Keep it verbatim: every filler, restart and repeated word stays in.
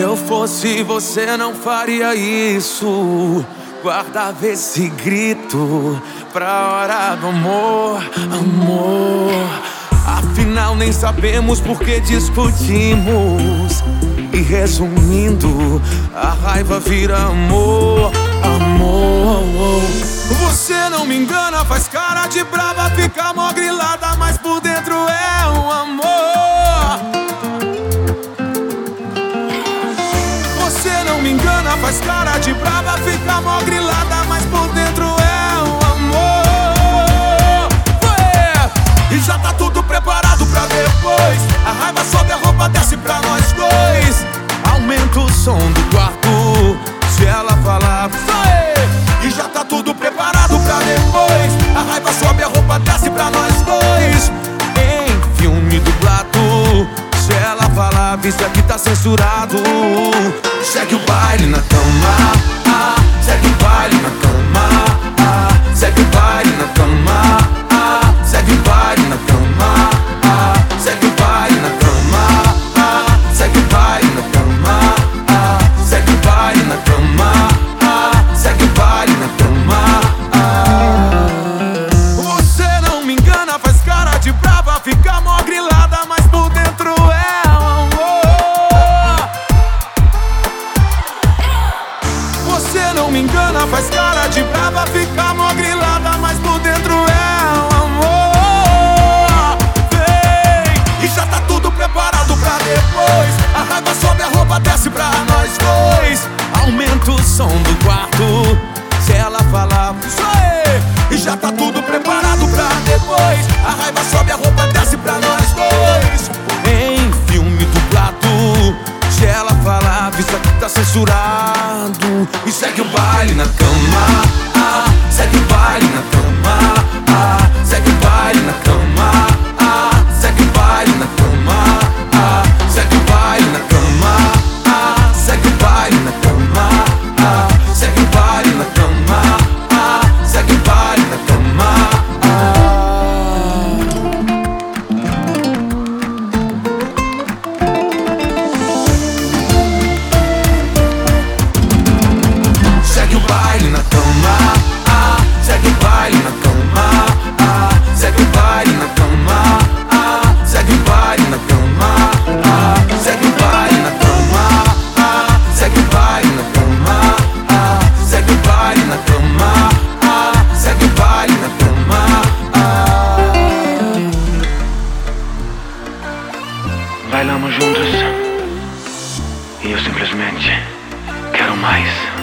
eu fosse você não faria isso. Guardava esse grito pra hora do amor, amor. Afinal nem sabemos por que discutimos. E resumindo, a raiva vira amor, amor. Você não me engana, faz cara de brava, fica mó grilada, mas por dentro é um amor. Você não me engana, faz cara de brava, fica mó grilada, mas por dentro é um amor. Ué! E já tá tudo preparado pra depois. A raiva sobe, a roupa desce pra nós dois. Aumenta o som do quarto, se ela falar ué! E já tá tudo preparado pra depois. A raiva sobe, a roupa desce pra nós dois. Em filme dublado, se ela falar, isso aqui tá censurado. Segue o baile na cama, ah, segue o baile na cama, ah, segue o baile na cama, ah, segue o baile na cama, ah, segue o baile na cama, ah, segue o baile na cama, ah, segue o baile na cama, ah, segue o baile na cama, ah. Você não me engana, faz cara de brava, fica mó grilada, mas por dentro é um amor. Você não me engana, faz cara de brava, fica mó grilada, mas por dentro é um amor. Vem! E já tá tudo preparado pra depois. A raiva sobe, a roupa desce pra nós dois. Aumenta o som do quarto, se ela falar isso aí. E já tá tudo preparado pra depois. A raiva sobe, a roupa desce pra nós dois. Em filme dublado, se ela falar, isso aqui tá censurado. E segue o baile na cama, ah, segue o baile na cama, ah, segue o baile na cama, ah, segue o baile na cama, ah, segue o baile na cama, ah, segue o baile na cama, ah, segue o baile na cama, ah, segue o baile na cama, segue o baile na cama, ah, segue o baile na cama, ah, segue o baile na cama, ah, segue o baile na cama, ah, segue o baile na cama, ah, segue o baile na cama, ah, segue o baile na cama, ah, segue o baile na cama, ah. Bailamos juntos e eu simplesmente quero mais.